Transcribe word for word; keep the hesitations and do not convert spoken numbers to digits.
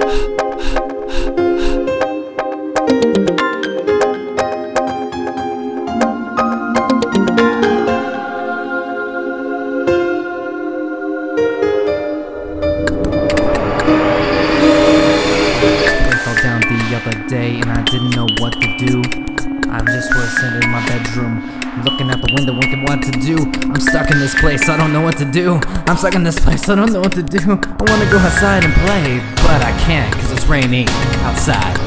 Down the other day and I didn't know what to do. I just was sitting in my bedroom, looking out the window, wondering what to do. I'm stuck in this place, I don't know what to do. I'm stuck in this place, I don't know what to do. I wanna go outside and play, but I can't, cause it's raining outside.